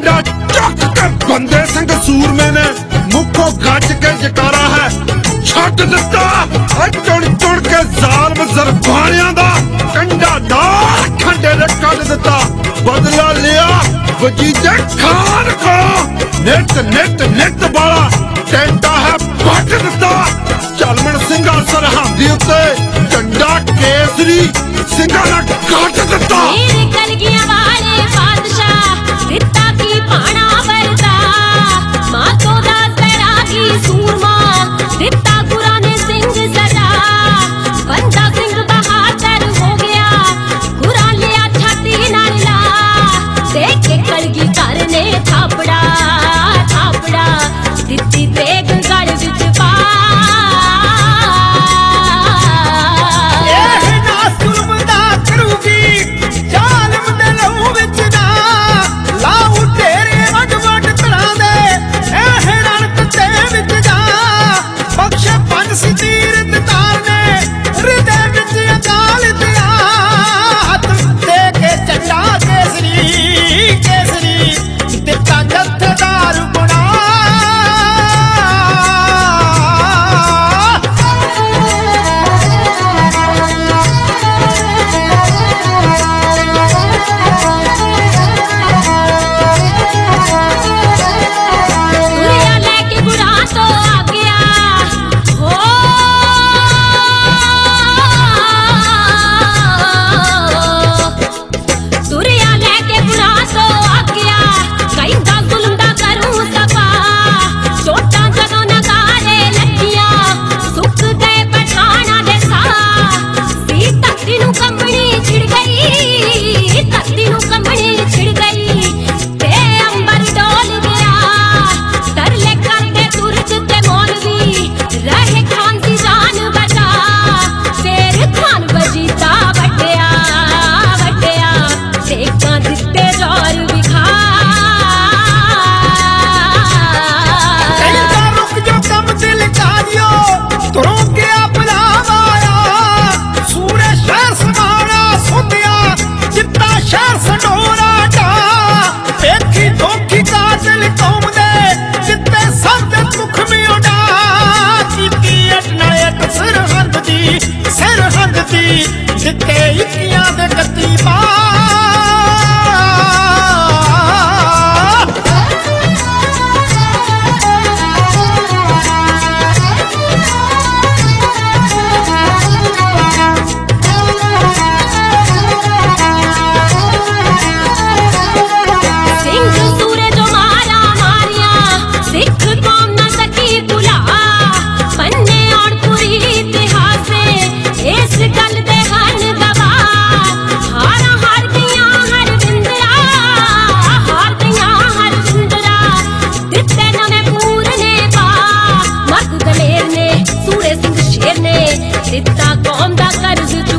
डंडा चुक के बंदे सिंह सूरमे ने मुखों गज के जकारा है छट दिता। चुन चुन के जालम जरबानियां दा कंडा नाल खंडे ने कट दिता। बदला लिया वजीदे खान को नित नित नित वाला टेंटा है पट दिता। झलमण सिंघा सरहदी उत्ते झंडा केसरी सिंघा ने कट दिता। कलगियां वाले बादशाह दिता की पाना वरदा मातो दा सैरागी सूरमा दिता गुराने सिंह सजा। बंदा सिंह बहादुर हो गया गुरा लिया छाती नाल ला देख के कलगी करने थापड़ा थापड़ा दित्ती तेग गल विच पा। जिते इक्कियां दे कत्ती पा। सिंह सूरे जो मारा मारिया सिख कौम न सकी भुला पन्ने और पूरी इतिहास इस गल दे दिता कौम दा कर्ज